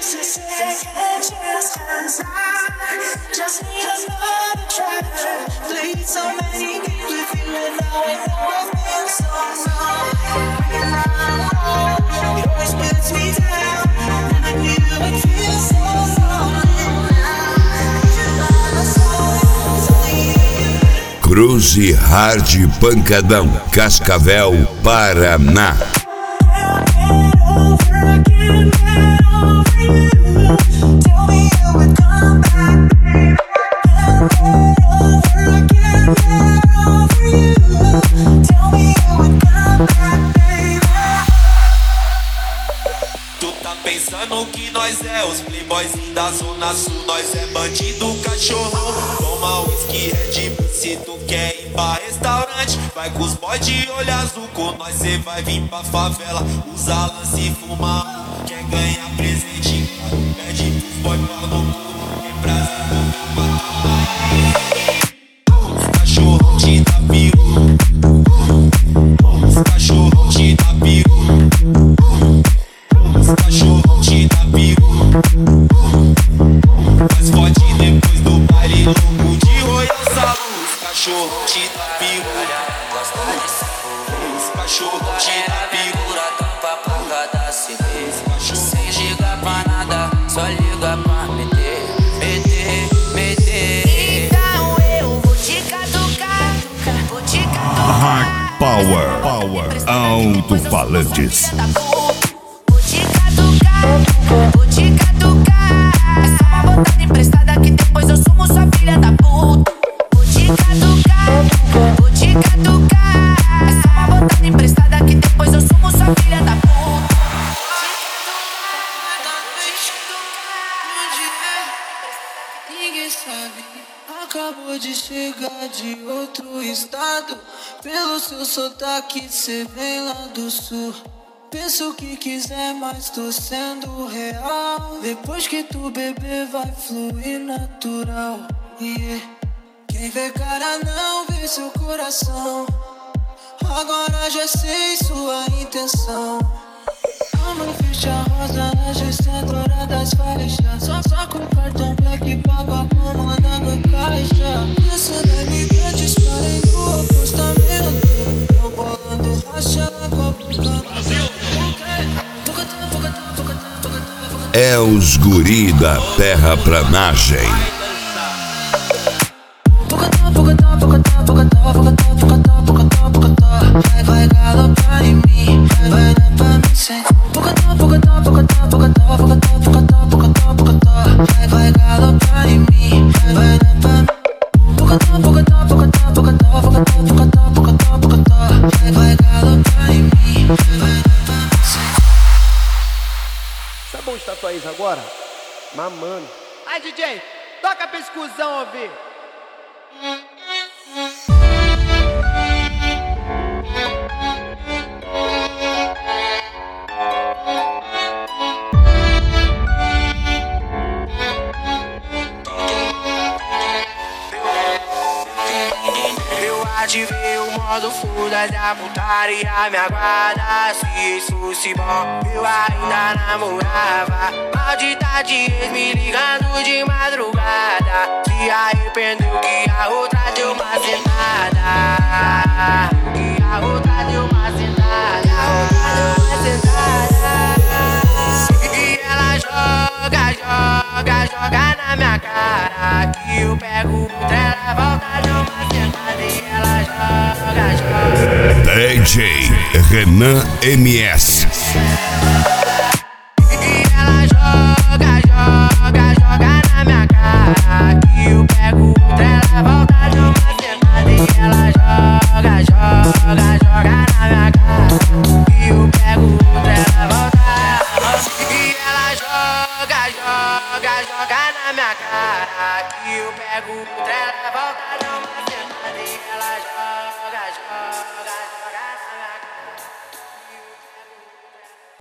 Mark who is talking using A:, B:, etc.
A: Just need another try. Played so many games with you and now I know I've been so long. It always puts me down, and I knew it feels so long.
B: Cruze Hard Pancadão, Cascavel, Paraná.
C: Pensando que nós é os playboyzinhos da zona sul. Nós é bandido, cachorrão. Toma whisky, Red Bull. Se tu quer ir pra restaurante, vai com os boys de olho azul. Com nós cê vai vir pra favela. Usa lance e fuma. Quer ganhar presente, pede pros boys pra no cu. É Brasil, os cachorrão te dá piru. Os cachorrão te dá piru. Os cachorrão te dá piru. Mas pode depois do baile louco de Royal Salão. Os cachorrão te dá piru. Os cachorrão te dá piru.
D: Sem ligar pra nada, só liga pra meter, meter, meter. Então eu vou te catucar, vou te catucar.
B: Hard Power, alto-falantes.
D: Vou te catucar. É só uma botada emprestada que depois eu sumo sua filha da puta. Vou te catucar, vou te catucar. É só uma botada emprestada que depois eu sumo sua filha da puta.
A: Ninguém sabe, acabou de chegar de outro estado. Pelo seu sotaque cê vem lá do sul. Pensa o que quiser, mas tô sendo real. Depois que tu beber vai fluir natural. Yeah. Quem vê cara não vê seu coração. Agora já sei sua intenção. Amo ficha rosa na gestora das faixas. Só com cartão black paga comandando caixa. Essa dali grandes parem no apostamento. Tô bolando racha com a boca.
B: É os guri da terraplanagem.
A: Vai galopar em mim, vai dar pra mim sem. Vai galopar em mim, vai dar pra mim. Vai galopar em mim, vai dar pra mim sem.
E: Tá bom de tatuagem agora? Mamando. Ai, DJ, toca pra exclusão ouvir.
F: Ativei o modo fuda da putaria, me aguarda. Se isso fosse bom, eu ainda namorava. Maldita de ex me ligando de madrugada. Se arrependeu que a outra deu uma sentada. Que a outra deu uma sentada. A outra deu uma sentada. E ela joga, joga, joga na minha cara. Que eu pego outra, ela volta de uma sentada. E ela joga, joga.
B: DJ Renan MS.
F: E ela joga, joga, joga na minha cara. Que eu pego outra, ela volta de uma sentada. E ela joga, joga, joga na minha cara. Que eu pego outra, ela volta. E ela joga, joga, joga na minha cara. Que eu pego outra, ela volta de uma sentada. E ela joga.